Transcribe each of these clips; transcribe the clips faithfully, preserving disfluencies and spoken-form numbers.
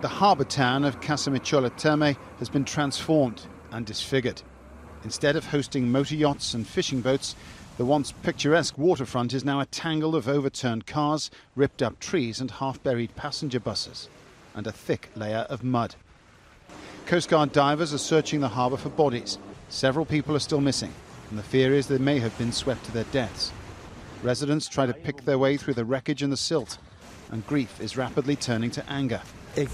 The harbour town of Casamicciola Terme has been transformed and disfigured. Instead of hosting motor yachts and fishing boats, the once picturesque waterfront is now a tangle of overturned cars, ripped up trees and half-buried passenger buses, and a thick layer of mud. Coast Guard divers are searching the harbour for bodies. Several people are still missing, and the fear is they may have been swept to their deaths. Residents try to pick their way through the wreckage and the silt, and grief is rapidly turning to anger. It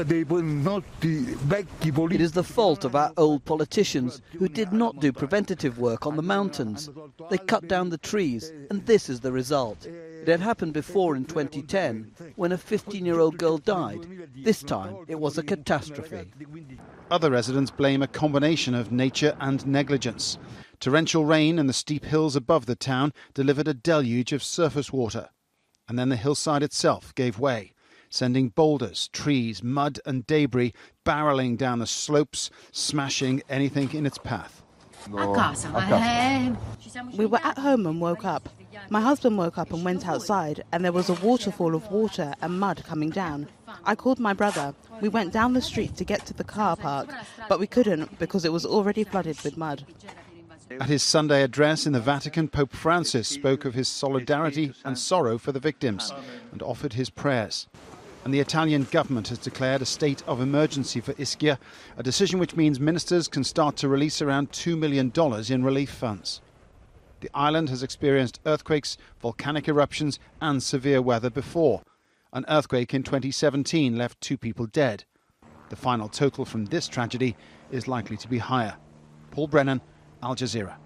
is the fault of our old politicians who did not do preventative work on the mountains. They cut down the trees, and this is the result. It had happened before in twenty ten, when a fifteen-year-old girl died. This time, it was a catastrophe. Other residents blame a combination of nature and negligence. Torrential rain and the steep hills above the town delivered a deluge of surface water. And then the hillside itself gave way, sending boulders, trees, mud and debris barrelling down the slopes, smashing anything in its path. We were at home and woke up. My husband woke up and went outside, and there was a waterfall of water and mud coming down. I called my brother. We went down the street to get to the car park, but we couldn't because it was already flooded with mud. At his Sunday address in the Vatican, Pope Francis spoke of his solidarity and sorrow for the victims and offered his prayers. And the Italian government has declared a state of emergency for Ischia, a decision which means ministers can start to release around two million dollars in relief funds. The island has experienced earthquakes, volcanic eruptions and severe weather before. An earthquake in twenty seventeen left two people dead. The final total from this tragedy is likely to be higher. Paul Brennan, Al Jazeera.